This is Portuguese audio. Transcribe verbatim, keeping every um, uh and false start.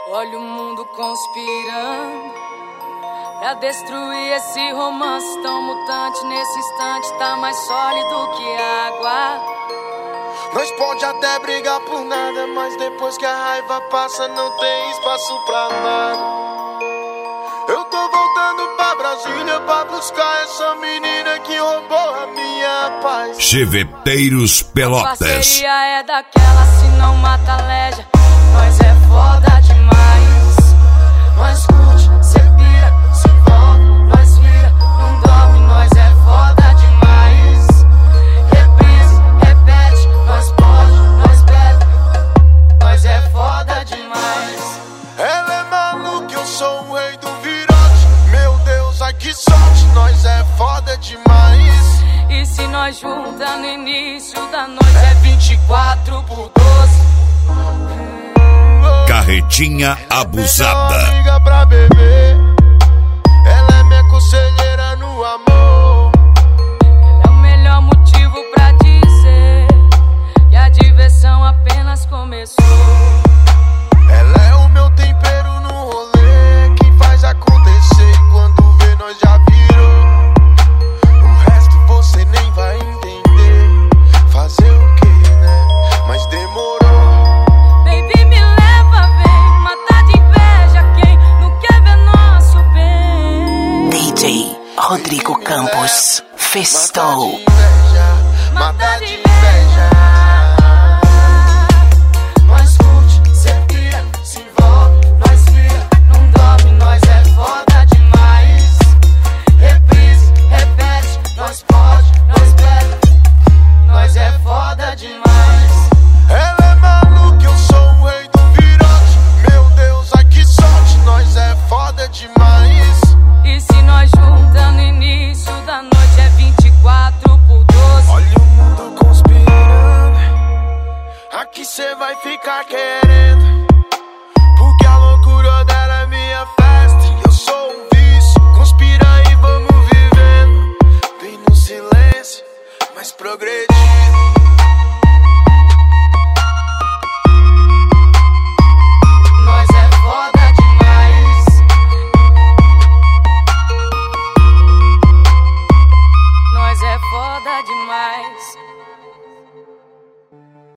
Olha o mundo conspirando pra destruir esse romance tão mutante. Nesse instante tá mais sólido que água. Nós pode até brigar por nada, mas depois que a raiva passa não tem espaço pra nada. Eu tô voltando pra Brasília pra buscar essa menina que roubou a minha paz. Cheveteiros Pelotas. Parceria é daquela, se não mata leja. Nós é foda demais. Nós curte, cê pira, se envolve, nós vira, não dorme, nós é foda demais. Reprise, repete, nós pode, nós bebe, nós é foda demais. Ela é maluca, eu sou o rei do virote. Meu Deus, ai que sorte, nós é foda demais. E se nós junta no início da noite é vinte e quatro por doze. Carretinha abusada. Ela é amiga pra beber. Ela é minha conselheira no amor. Ela é o melhor motivo pra dizer que a diversão apenas começou. Ela é o meu tempero no rolê, quem faz acontecer e quando vê nós já virou. O resto você nem vai entender. Fazer o que, né? Mas demorou. Baby, me leva, vem matar de inveja quem não quer ver nosso bem. D J Rodrigo Campos festou. Matar de inveja. Nós curte, cê pira, se envolve, nós vira, não dorme, nós é foda demais. Reprise, repete, nós pode, nós bebe, nós é foda demais. Ela é maluca, eu sou o rei do virote. Meu Deus, ai que sorte, nós é foda demais. E se nós junta no início da noite é vinte e quatro por doze. Olha o mundo conspirando, aqui cê vai ficar querendo.